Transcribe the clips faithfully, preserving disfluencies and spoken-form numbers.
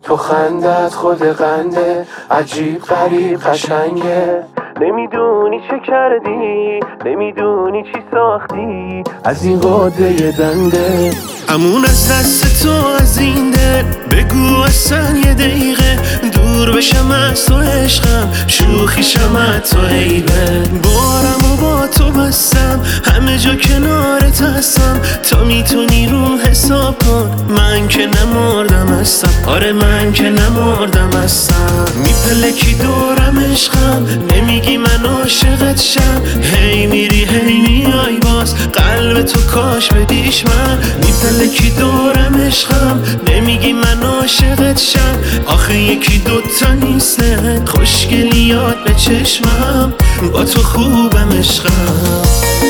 تو خندت خود قنده، عجیب غریب قشنگه. نمیدونی چه کردی، نمیدونی چی ساختی از این قده دنده. امون از دست تو از این دل بگو اصلا یه دقیقه دور بشم از تو عشقم، شوخیشم از تو عیبه. بارم و با تو بستم همه جا کنارت هستم، تا میتونی رو حساب کن من که نمردم هستم. آره من که نمردم هستم. میپلکی دورم عشقم، نمیگی من عاشقت شم، هی میری هی میای باز قلب تو کاش بدیش من. میپلکی دورم عشقم، نمیگی من عاشقت شم، آخه یکی دوتا نیسته خوشگلیات به چشمم، با تو خوبم عشقم.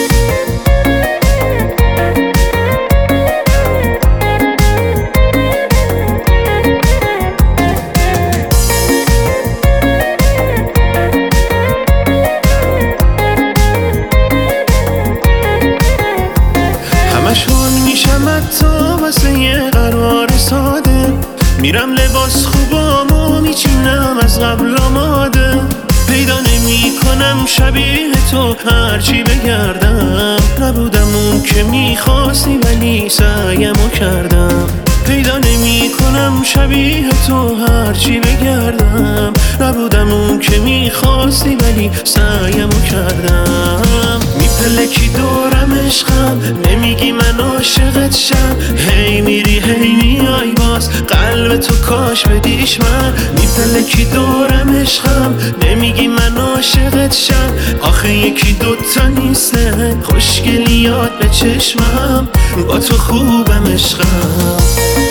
همشون میشم حتی واسه یه قرار ساده، میرم لباس خوبامو میچینم از قبل آماده. پیدا نمی کنم شبیه تو هرچی بگردم، نبودم اون که میخواستی ولی سعیمو کردم. پیدا نمی کنم شبیه تو هرچی بگردم، نبودم اون که میخواستی ولی سعیمو کردم. میپلکی دورم عشقم، نمیگی من عاشقت شم، هی میری هی میای باز قلب تو کاش بدیش من. میپلکی دورم عشقم، نمیگی من عاشقت شم، آخه یکی دوتا نیسته خوشگلیات به چشمم، با تو خوبم عشقم.